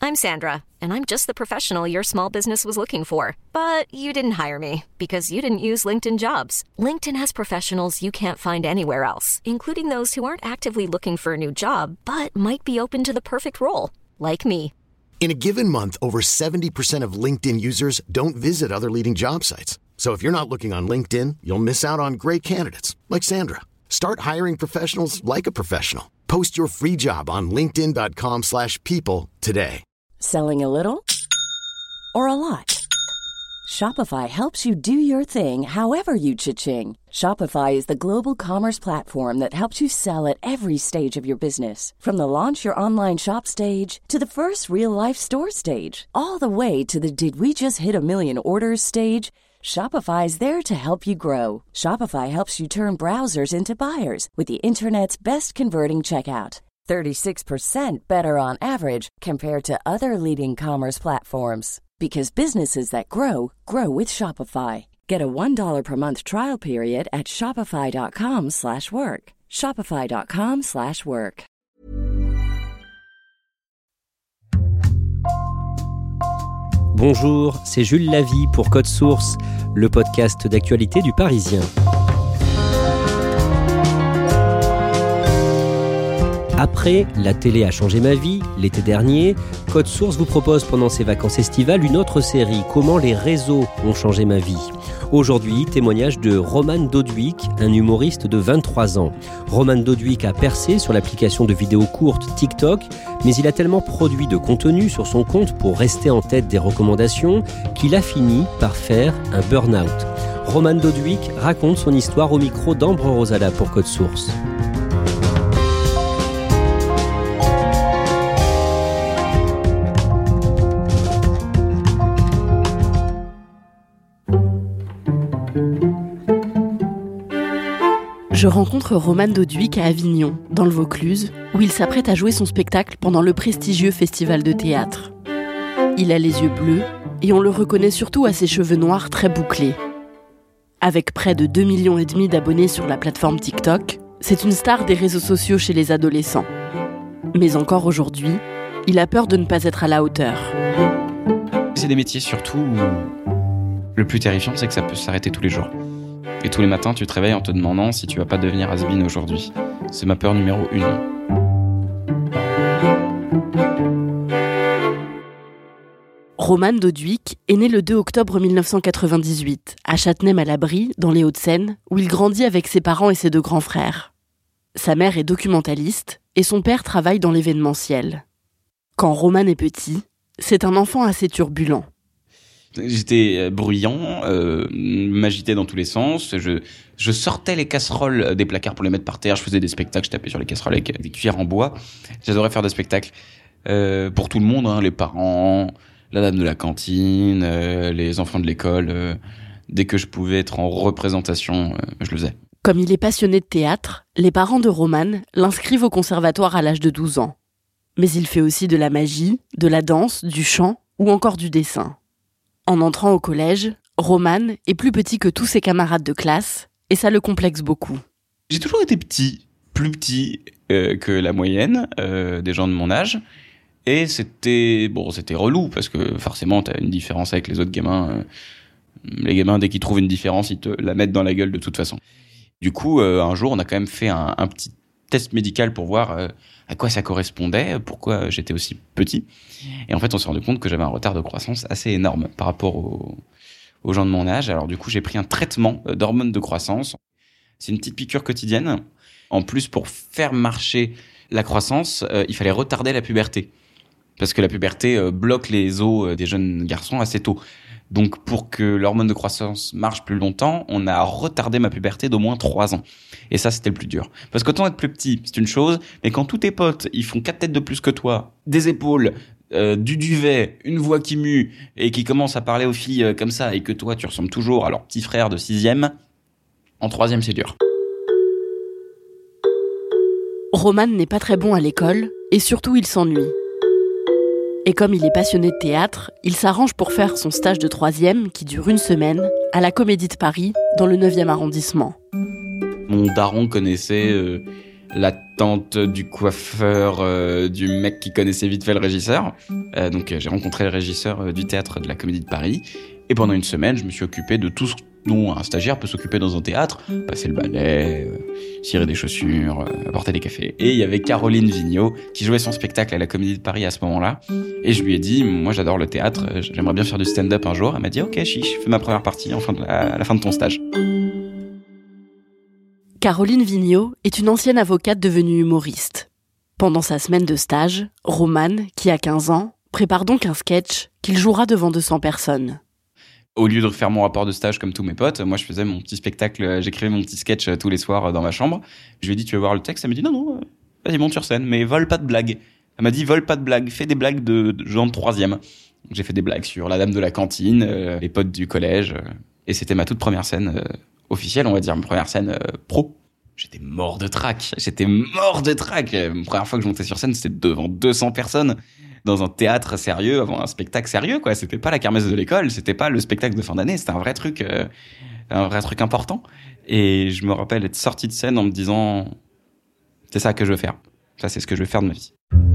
I'm Sandra, and I'm just the professional your small business was looking for. But you didn't hire me because you didn't use LinkedIn Jobs. LinkedIn has professionals you can't find anywhere else, including those who aren't actively looking for a new job, but might be open to the perfect role, like me. In a given month, over 70% of LinkedIn users don't visit other leading job sites. So if you're not looking on LinkedIn, you'll miss out on great candidates like Sandra. Start hiring professionals like a professional. Post your free job on linkedin.com/people today. Selling a little or a lot? Shopify helps you do your thing however you cha-ching. Shopify is the global commerce platform that helps you sell at every stage of your business. From the launch your online shop stage to the first real-life store stage, all the way to the did we just hit a million orders stage. Shopify is there to help you grow. Shopify helps you turn browsers into buyers with the internet's best converting checkout. 36% better on average compared to other leading commerce platforms. Because businesses that grow, grow with Shopify. Get a $1 per month trial period at shopify.com/work. Shopify.com/work. Bonjour, c'est Jules Lavie pour Code Source, le podcast d'actualité du Parisien. Après La télé a changé ma vie, l'été dernier, Code Source vous propose pendant ses vacances estivales une autre série, Comment les réseaux ont changé ma vie. Aujourd'hui, témoignage de Roman Doduic, un humoriste de 23 ans. Roman Doduic a percé sur l'application de vidéos courtes TikTok, mais il a tellement produit de contenu sur son compte pour rester en tête des recommandations qu'il a fini par faire un burn-out. Roman Doduic raconte son histoire au micro d'Ambre Rosala pour Code Source. Je rencontre Roman Doduic à Avignon, dans le Vaucluse, où il s'apprête à jouer son spectacle pendant le prestigieux festival de théâtre. Il a les yeux bleus et on le reconnaît surtout à ses cheveux noirs très bouclés. Avec près de 2,5 millions d'abonnés sur la plateforme TikTok, c'est une star des réseaux sociaux chez les adolescents. Mais encore aujourd'hui, il a peur de ne pas être à la hauteur. C'est des métiers surtout où le plus terrifiant, c'est que ça peut s'arrêter tous les jours. Et tous les matins, tu te réveilles en te demandant si tu vas pas devenir has-been aujourd'hui. C'est ma peur numéro 1. Roman Doduic est né le 2 octobre 1998, à Châtenay-Malabry, dans les Hauts-de-Seine, où il grandit avec ses parents et ses 2 grands frères. Sa mère est documentaliste et son père travaille dans l'événementiel. Quand Roman est petit, c'est un enfant assez turbulent. J'étais bruyant, m'agitais dans tous les sens, je sortais les casseroles des placards pour les mettre par terre, je faisais des spectacles, je tapais sur les casseroles avec des cuillères en bois. J'adorais faire des spectacles pour tout le monde, les parents, la dame de la cantine, les enfants de l'école. Dès que je pouvais être en représentation, je le faisais. Comme il est passionné de théâtre, les parents de Roman l'inscrivent au conservatoire à l'âge de 12 ans. Mais il fait aussi de la magie, de la danse, du chant ou encore du dessin. En entrant au collège, Roman est plus petit que tous ses camarades de classe et ça le complexe beaucoup. J'ai toujours été petit, plus petit que la moyenne des gens de mon âge. Et c'était relou parce que forcément t'as une différence avec les autres gamins. Les gamins, dès qu'ils trouvent une différence, ils te la mettent dans la gueule de toute façon. Du coup, un jour, on a quand même fait un petit test médical pour voir à quoi ça correspondait, pourquoi j'étais aussi petit. Et en fait, on s'est rendu compte que j'avais un retard de croissance assez énorme par rapport aux gens de mon âge. Alors du coup, j'ai pris un traitement d'hormones de croissance. C'est une petite piqûre quotidienne. En plus, pour faire marcher la croissance, il fallait retarder la puberté. Parce que la puberté bloque les os des jeunes garçons assez tôt. Donc pour que l'hormone de croissance marche plus longtemps, on a retardé ma puberté d'au moins 3 ans. Et ça, c'était le plus dur. Parce qu'autant être plus petit, c'est une chose, mais quand tous tes potes, ils font 4 têtes de plus que toi, des épaules, du duvet, une voix qui mue, et qui commencent à parler aux filles comme ça, et que toi, tu ressembles toujours à leur petit frère de 6e, en 3e, c'est dur. Roman n'est pas très bon à l'école, et surtout il s'ennuie. Et comme il est passionné de théâtre, il s'arrange pour faire son stage de 3e, qui dure 1 semaine, à la Comédie de Paris, dans le 9e arrondissement. Mon daron connaissait la tante du coiffeur, du mec qui connaissait vite fait le régisseur. Donc j'ai rencontré le régisseur du théâtre de la Comédie de Paris. Et pendant une semaine, je me suis occupé de tout ce dont un stagiaire peut s'occuper dans un théâtre. Passer le balai, cirer des chaussures, apporter des cafés. Et il y avait Caroline Vigneault qui jouait son spectacle à la Comédie de Paris à ce moment-là. Et je lui ai dit, moi j'adore le théâtre, j'aimerais bien faire du stand-up un jour. Elle m'a dit, ok, chiche, fais ma première partie à la fin de ton stage. Caroline Vigneault est une ancienne avocate devenue humoriste. Pendant sa semaine de stage, Roman, qui a 15 ans, prépare donc un sketch qu'il jouera devant 200 personnes. Au lieu de faire mon rapport de stage comme tous mes potes, moi je faisais mon petit spectacle, j'écrivais mon petit sketch tous les soirs dans ma chambre. Je lui ai dit, tu veux voir le texte? Elle m'a dit, non, vas-y, monte sur scène, mais vole pas de blagues. Elle m'a dit, vole pas de blagues, fais des blagues de gens de 3e. J'ai fait des blagues sur la dame de la cantine, les potes du collège, et c'était ma toute première scène officielle, on va dire, ma première scène pro. J'étais mort de trac. La première fois que je montais sur scène, c'était devant 200 personnes. Dans un théâtre sérieux, avant un spectacle sérieux, quoi. C'était pas la kermesse de l'école, c'était pas le spectacle de fin d'année, c'était un vrai truc important. Et je me rappelle être sorti de scène en me disant, c'est ça que je veux faire. Ça, c'est ce que je veux faire de ma vie.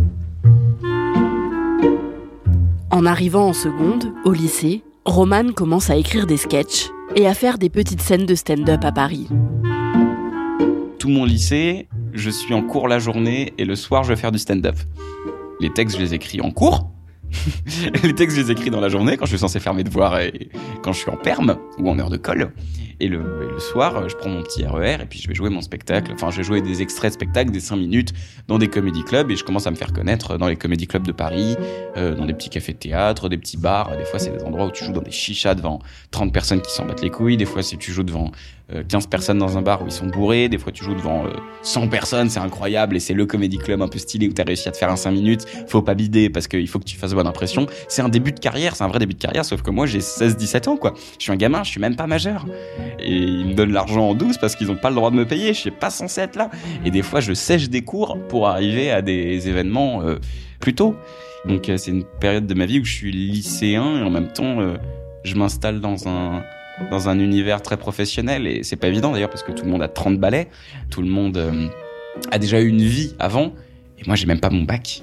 En arrivant en seconde, au lycée, Roman commence à écrire des sketchs et à faire des petites scènes de stand-up à Paris. Tout mon lycée, je suis en cours la journée et le soir, je vais faire du stand-up. Les textes, je les écris en cours. Les textes, je les écris dans la journée quand je suis censé faire mes devoirs et quand je suis en perm ou en heure de colle. Et le soir, je prends mon petit RER et puis je vais jouer mon spectacle. Enfin, je vais jouer des extraits de spectacle, des 5 minutes dans des comédie clubs et je commence à me faire connaître dans les comédie clubs de Paris, dans des petits cafés de théâtre, des petits bars. Des fois, c'est des endroits où tu joues dans des chichas devant 30 personnes qui s'en battent les couilles. Des fois, c'est tu joues devant 15 personnes dans un bar où ils sont bourrés. Des fois, tu joues devant 100 personnes, c'est incroyable et c'est le comédie club un peu stylé où t'as réussi à te faire un 5 minutes. Faut pas bider parce qu'il faut que tu fasses bonne impression. C'est un début de carrière, c'est un vrai début de carrière, sauf que moi, j'ai 16-17 ans, quoi. Je suis un gamin, je suis même pas majeur. Et ils me donnent l'argent en douce parce qu'ils ont pas le droit de me payer, je suis pas censé être là. Et des fois, je sèche des cours pour arriver à des événements plus tôt. Donc, c'est une période de ma vie où je suis lycéen et en même temps, je m'installe dans un univers très professionnel et c'est pas évident d'ailleurs parce que tout le monde a 30 balais, tout le monde a déjà eu une vie avant et moi j'ai même pas mon bac.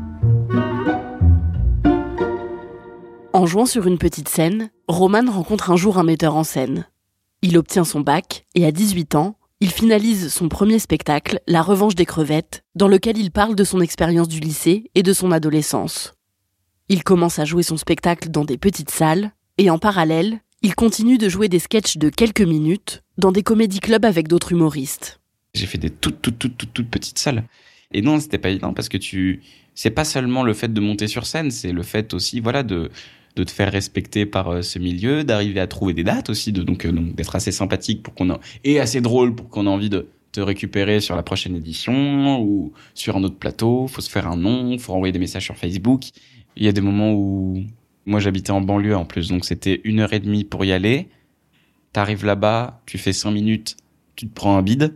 En jouant sur une petite scène, Roman rencontre un jour un metteur en scène. Il obtient son bac et à 18 ans, il finalise son premier spectacle, La Revanche des crevettes, dans lequel il parle de son expérience du lycée et de son adolescence. Il commence à jouer son spectacle dans des petites salles et en parallèle, il continue de jouer des sketchs de quelques minutes dans des comédie clubs avec d'autres humoristes. J'ai fait des toutes petites salles. Et non, c'était pas évident parce que c'est pas seulement le fait de monter sur scène, c'est le fait aussi, voilà, de te faire respecter par ce milieu, d'arriver à trouver des dates aussi, donc d'être assez sympathique et assez drôle pour qu'on ait envie de te récupérer sur la prochaine édition ou sur un autre plateau. Faut se faire un nom, faut renvoyer des messages sur Facebook. Il y a des moments où moi j'habitais en banlieue en plus, donc c'était 1h30 pour y aller. T'arrives là-bas, tu fais 5 minutes, tu te prends un bide,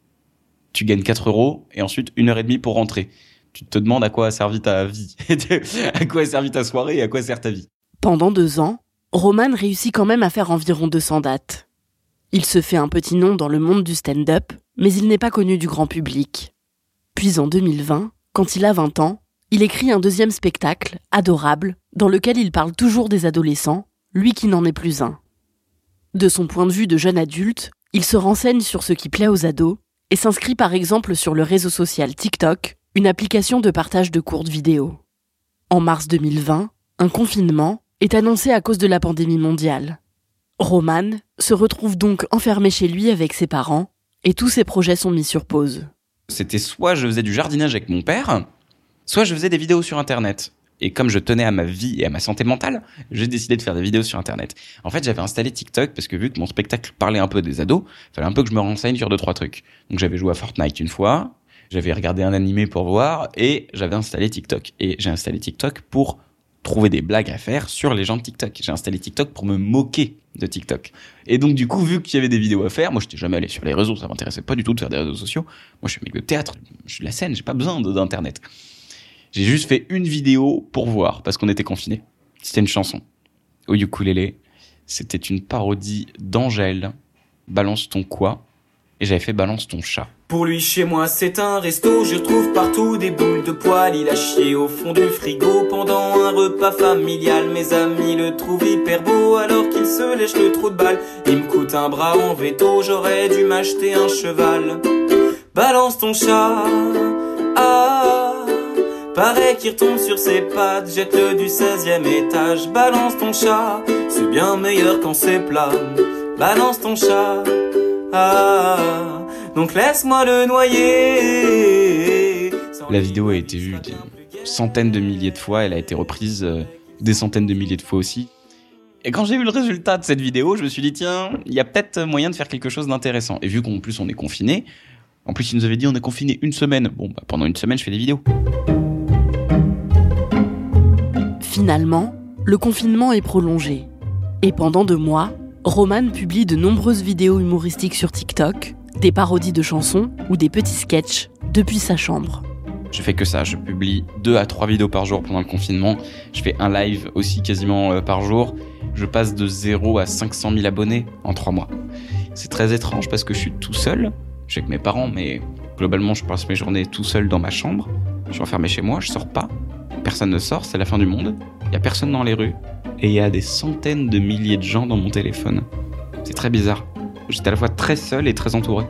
tu gagnes 4 € et ensuite 1h30 pour rentrer. Tu te demandes à quoi a servi ta vie, à quoi a servi ta soirée et à quoi sert ta vie. Pendant 2 ans, Roman réussit quand même à faire environ 200 dates. Il se fait un petit nom dans le monde du stand-up, mais il n'est pas connu du grand public. Puis en 2020, quand il a 20 ans, il écrit un deuxième spectacle, Adorable, dans lequel il parle toujours des adolescents, lui qui n'en est plus un. De son point de vue de jeune adulte, il se renseigne sur ce qui plaît aux ados et s'inscrit par exemple sur le réseau social TikTok, une application de partage de courtes vidéos. En mars 2020, un confinement est annoncé à cause de la pandémie mondiale. Roman se retrouve donc enfermé chez lui avec ses parents et tous ses projets sont mis sur pause. C'était soit je faisais du jardinage avec mon père, soit je faisais des vidéos sur Internet. Et comme je tenais à ma vie et à ma santé mentale, j'ai décidé de faire des vidéos sur Internet. En fait, j'avais installé TikTok parce que vu que mon spectacle parlait un peu des ados, il fallait un peu que je me renseigne sur 2-3 trucs. Donc j'avais joué à Fortnite une fois, j'avais regardé un animé pour voir et j'avais installé TikTok. Et j'ai installé TikTok pour trouver des blagues à faire sur les gens de TikTok. J'ai installé TikTok pour me moquer de TikTok. Et donc du coup, vu qu'il y avait des vidéos à faire, moi j'étais jamais allé sur les réseaux, ça m'intéressait pas du tout de faire des réseaux sociaux. Moi je suis un mec de théâtre, je suis de la scène, j'ai pas besoin d'internet. J'ai juste fait une vidéo pour voir, parce qu'on était confinés. C'était une chanson au ukulélé. C'était une parodie d'Angèle, Balance ton quoi. et j'avais fait balance ton chat. Pour lui, chez moi, c'est un resto. Je retrouve partout des boules de poils. Il a chié au fond du frigo pendant un repas familial. Mes amis le trouvent hyper beau alors qu'il se lèche le trou de balle. Il me coûte un bras en veto, j'aurais dû m'acheter un cheval. Balance ton chat, ah, paraît qu'il retombe sur ses pattes. Jette-le du 16e étage. Balance ton chat, c'est bien meilleur quand c'est plat. Balance ton chat, ah, donc laisse-moi le noyer. La vidéo a été vue des centaines de milliers de fois, elle a été reprise des centaines de milliers de fois aussi. Et quand j'ai vu le résultat de cette vidéo, je me suis dit tiens, il y a peut-être moyen de faire quelque chose d'intéressant. Et vu qu'en plus on est confiné, en plus ils nous avaient dit on est confiné une semaine. Bon, bah, pendant une semaine je fais des vidéos. Finalement, le confinement est prolongé. Et pendant 2 mois, Roman publie de nombreuses vidéos humoristiques sur TikTok, des parodies de chansons ou des petits sketchs depuis sa chambre. Je fais que ça, je publie 2 à 3 vidéos par jour pendant le confinement. Je fais un live aussi quasiment par jour. Je passe de 0 à 500 000 abonnés en 3 mois. C'est très étrange parce que je suis tout seul. Je suis avec mes parents, mais globalement, je passe mes journées tout seul dans ma chambre. Je suis enfermé chez moi, je sors pas. Personne ne sort, c'est la fin du monde. Il n'y a personne dans les rues. Et il y a des centaines de milliers de gens dans mon téléphone. C'est très bizarre. J'étais à la fois très seul et très entouré.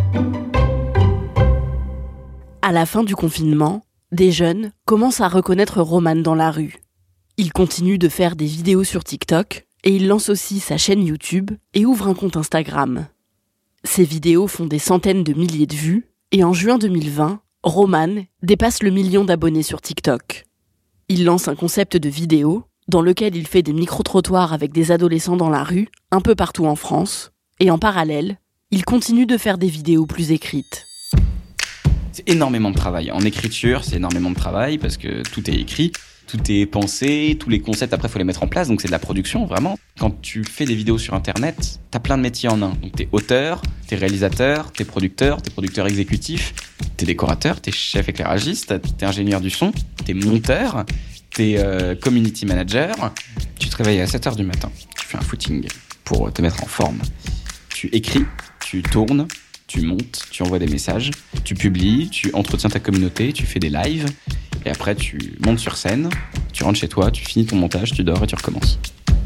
À la fin du confinement, des jeunes commencent à reconnaître Roman dans la rue. Il continue de faire des vidéos sur TikTok et il lance aussi sa chaîne YouTube et ouvre un compte Instagram. Ses vidéos font des centaines de milliers de vues et en juin 2020, Roman dépasse le 1 million d'abonnés sur TikTok. Il lance un concept de vidéo dans lequel il fait des micro-trottoirs avec des adolescents dans la rue, un peu partout en France, et en parallèle, il continue de faire des vidéos plus écrites. C'est énormément de travail. En écriture, c'est énormément de travail parce que tout est écrit, tout est pensé, tous les concepts, après, il faut les mettre en place, donc c'est de la production, vraiment. Quand tu fais des vidéos sur Internet, t'as plein de métiers en un. Donc t'es auteur, t'es réalisateur, t'es producteur exécutif, t'es décorateur, t'es chef éclairagiste, t'es ingénieur du son, t'es monteur, t'es community manager. Tu te réveilles à 7h du matin, tu fais un footing pour te mettre en forme. Tu écris, tu tournes, tu montes, tu envoies des messages, tu publies, tu entretiens ta communauté, tu fais des lives, et après tu montes sur scène, tu rentres chez toi, tu finis ton montage, tu dors et tu recommences.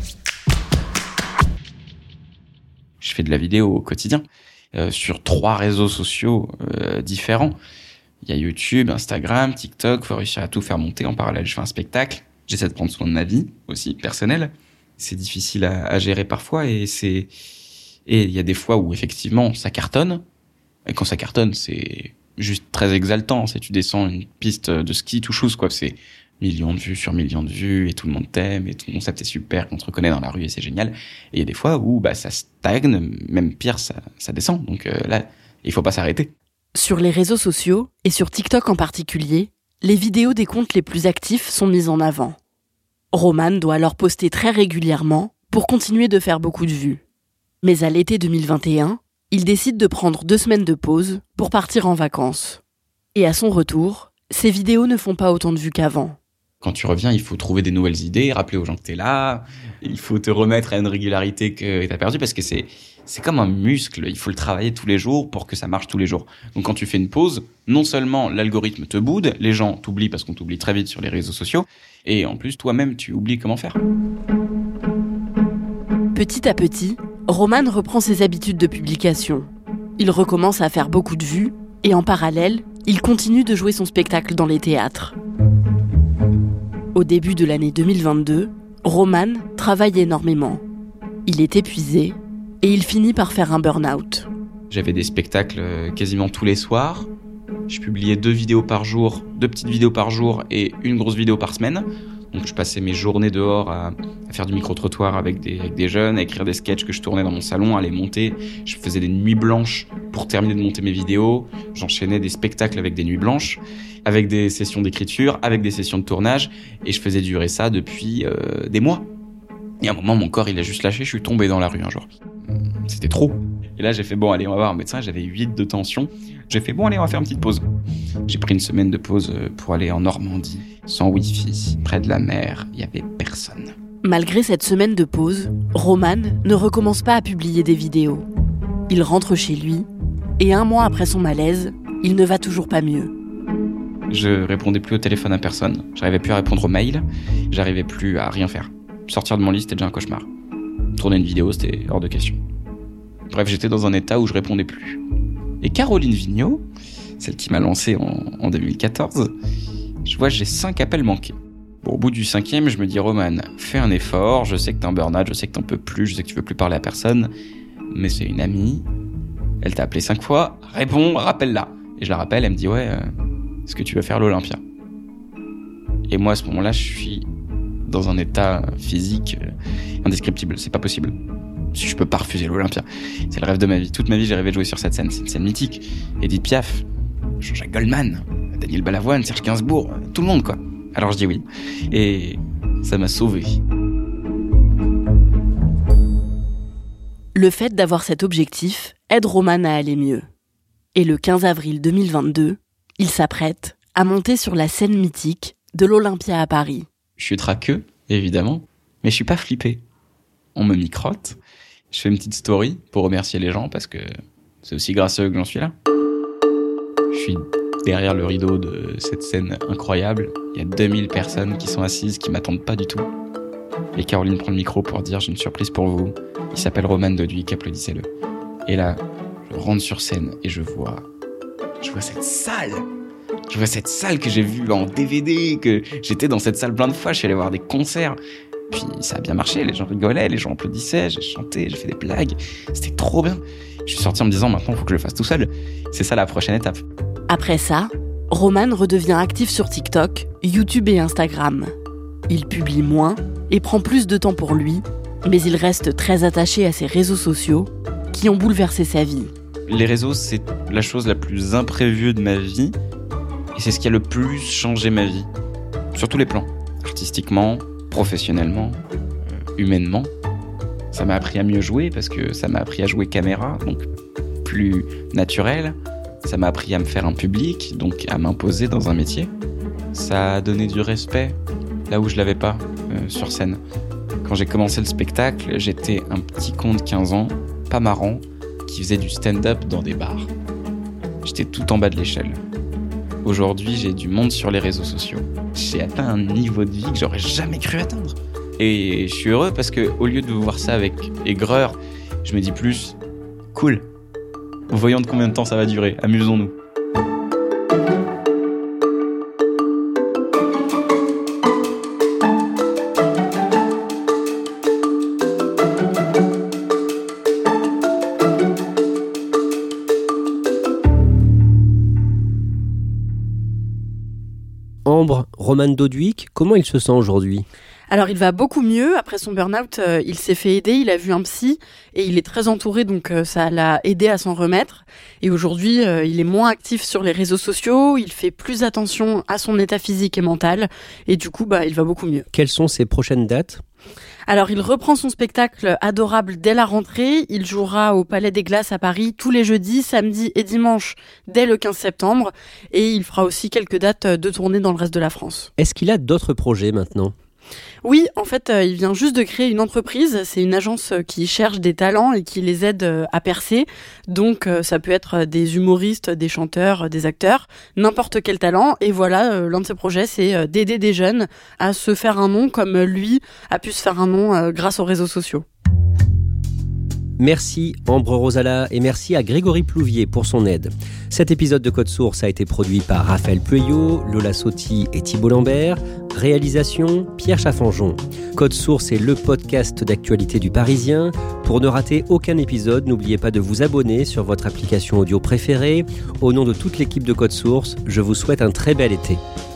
Je fais de la vidéo au quotidien, sur 3 réseaux sociaux différents. Il y a YouTube, Instagram, TikTok, faut réussir à tout faire monter. En parallèle, je fais un spectacle, j'essaie de prendre soin de ma vie aussi, personnelle. C'est difficile à gérer parfois, et il y a des fois où effectivement ça cartonne. Et quand ça cartonne, c'est juste très exaltant. C'est tu descends une piste de ski tout chose, quoi. C'est millions de vues sur millions de vues et tout le monde t'aime et tout le concept est super, qu'on te reconnaît dans la rue et c'est génial. Et il y a des fois où ça stagne, même pire, ça descend. Donc là, il faut pas s'arrêter. Sur les réseaux sociaux, et sur TikTok en particulier, les vidéos des comptes les plus actifs sont mises en avant. Roman doit alors poster très régulièrement pour continuer de faire beaucoup de vues. Mais à l'été 2021, il décide de prendre 2 semaines de pause pour partir en vacances. Et à son retour, ses vidéos ne font pas autant de vues qu'avant. Quand tu reviens, il faut trouver des nouvelles idées, rappeler aux gens que t'es là, il faut te remettre à une régularité que t'as perdue, parce que c'est comme un muscle, il faut le travailler tous les jours pour que ça marche tous les jours. Donc quand tu fais une pause, non seulement l'algorithme te boude, les gens t'oublient parce qu'on t'oublie très vite sur les réseaux sociaux, et en plus toi-même tu oublies comment faire. Petit à petit, Roman reprend ses habitudes de publication. Il recommence à faire beaucoup de vues, et en parallèle, il continue de jouer son spectacle dans les théâtres. Au début de l'année 2022, Roman travaille énormément. Il est épuisé et il finit par faire un burn-out. J'avais des spectacles quasiment tous les soirs. Je publiais 2 vidéos par jour, 2 petites vidéos par jour et une grosse vidéo par semaine. Donc je passais mes journées dehors à faire du micro-trottoir avec des jeunes, à écrire des sketchs que je tournais dans mon salon, à les monter. Je faisais des nuits blanches pour terminer de monter mes vidéos. J'enchaînais des spectacles avec des nuits blanches, avec des sessions d'écriture, avec des sessions de tournage. Et je faisais durer ça depuis des mois. Et à un moment, mon corps, il a juste lâché. Je suis tombé dans la rue un jour. C'était trop. Et là, j'ai fait, bon, allez, on va voir un médecin. J'avais 8 de tension. J'ai fait, bon, allez, on va faire une petite pause. J'ai pris une semaine de pause pour aller en Normandie, sans wifi, près de la mer. Il n'y avait personne. Malgré cette semaine de pause, Roman ne recommence pas à publier des vidéos. Il rentre chez lui Et 1 mois après son malaise, il ne va toujours pas mieux. Je répondais plus au téléphone à personne. J'arrivais plus à répondre aux mails. J'arrivais plus à rien faire. Sortir de mon lit, c'était déjà un cauchemar. Tourner une vidéo, c'était hors de question. Bref, j'étais dans un état où je répondais plus. Et Caroline Vigneault, celle qui m'a lancé en 2014, je vois j'ai 5 appels manqués. Bon, au bout du 5e, je me dis, Roman, fais un effort, je sais que t'es en burn-out, je sais que t'en peux plus, je sais que tu veux plus parler à personne, mais c'est une amie, elle t'a appelé 5 fois, réponds, rappelle-la. Et je la rappelle, elle me dit, ouais, est-ce que tu veux faire l'Olympia ? Et moi, à ce moment-là, je suis dans un état physique indescriptible, c'est pas possible. Je peux pas refuser l'Olympia. C'est le rêve de ma vie. Toute ma vie, j'ai rêvé de jouer sur cette scène. C'est une scène mythique. Edith Piaf, Jean-Jacques Goldman, Daniel Balavoine, Serge Gainsbourg, tout le monde, quoi. Alors je dis oui. Et ça m'a sauvé. Le fait d'avoir cet objectif aide Roman à aller mieux. Et le 15 avril 2022, il s'apprête à monter sur la scène mythique de l'Olympia à Paris. Je suis traqueux, évidemment, mais je suis pas flippé. On me microte. Je fais une petite story pour remercier les gens parce que c'est aussi grâce à eux que j'en suis là. Je suis derrière le rideau de cette scène incroyable. Il y a 2000 personnes qui sont assises, qui m'attendent pas du tout. Et Caroline prend le micro pour dire « J'ai une surprise pour vous. Il s'appelle Roman Doduic, applaudissez-le. » Et là, je rentre sur scène et je vois cette salle. Je vois cette salle que j'ai vue en DVD, que j'étais dans cette salle plein de fois. Je suis allé voir des concerts. Puis ça a bien marché, les gens rigolaient, les gens applaudissaient, j'ai chanté, j'ai fait des blagues. C'était trop bien. Je suis sorti en me disant maintenant, il faut que je le fasse tout seul. C'est ça la prochaine étape. Après ça, Roman redevient actif sur TikTok, YouTube et Instagram. Il publie moins et prend plus de temps pour lui, mais il reste très attaché à ses réseaux sociaux qui ont bouleversé sa vie. Les réseaux, c'est la chose la plus imprévue de ma vie et c'est ce qui a le plus changé ma vie. Sur tous les plans. Artistiquement, professionnellement, humainement. Ça m'a appris à mieux jouer parce que ça m'a appris à jouer caméra, donc plus naturel. Ça m'a appris à me faire un public, donc à m'imposer dans un métier. Ça a donné du respect là où je l'avais pas sur scène. Quand j'ai commencé le spectacle, j'étais un petit con de 15 ans, pas marrant, qui faisait du stand-up dans des bars. J'étais tout en bas de l'échelle. Aujourd'hui, j'ai du monde sur les réseaux sociaux. J'ai atteint un niveau de vie que j'aurais jamais cru atteindre. Et je suis heureux parce que, au lieu de voir ça avec aigreur, je me dis plus, cool. Voyons de combien de temps ça va durer. Amusons-nous. Ambre, Roman Doduic, comment il se sent aujourd'hui ? Alors il va beaucoup mieux, après son burn-out, il s'est fait aider, il a vu un psy et il est très entouré, donc ça l'a aidé à s'en remettre. Et aujourd'hui, il est moins actif sur les réseaux sociaux, il fait plus attention à son état physique et mental et du coup, il va beaucoup mieux. Quelles sont ses prochaines dates ? Alors il reprend son spectacle Adorable dès la rentrée, il jouera au Palais des Glaces à Paris tous les jeudis, samedis et dimanches dès le 15 septembre et il fera aussi quelques dates de tournée dans le reste de la France. Est-ce qu'il a d'autres projets maintenant ? Oui, en fait, il vient juste de créer une entreprise. C'est une agence qui cherche des talents et qui les aide à percer. Donc, ça peut être des humoristes, des chanteurs, des acteurs, n'importe quel talent. Et voilà, l'un de ses projets, c'est d'aider des jeunes à se faire un nom comme lui a pu se faire un nom grâce aux réseaux sociaux. Merci Ambre Rosala et merci à Grégory Plouvier pour son aide. Cet épisode de Code Source a été produit par Raphaël Pueyo, Lola Sotti et Thibault Lambert. Réalisation, Pierre Chaffanjon. Code Source est le podcast d'actualité du Parisien. Pour ne rater aucun épisode, n'oubliez pas de vous abonner sur votre application audio préférée. Au nom de toute l'équipe de Code Source, je vous souhaite un très bel été.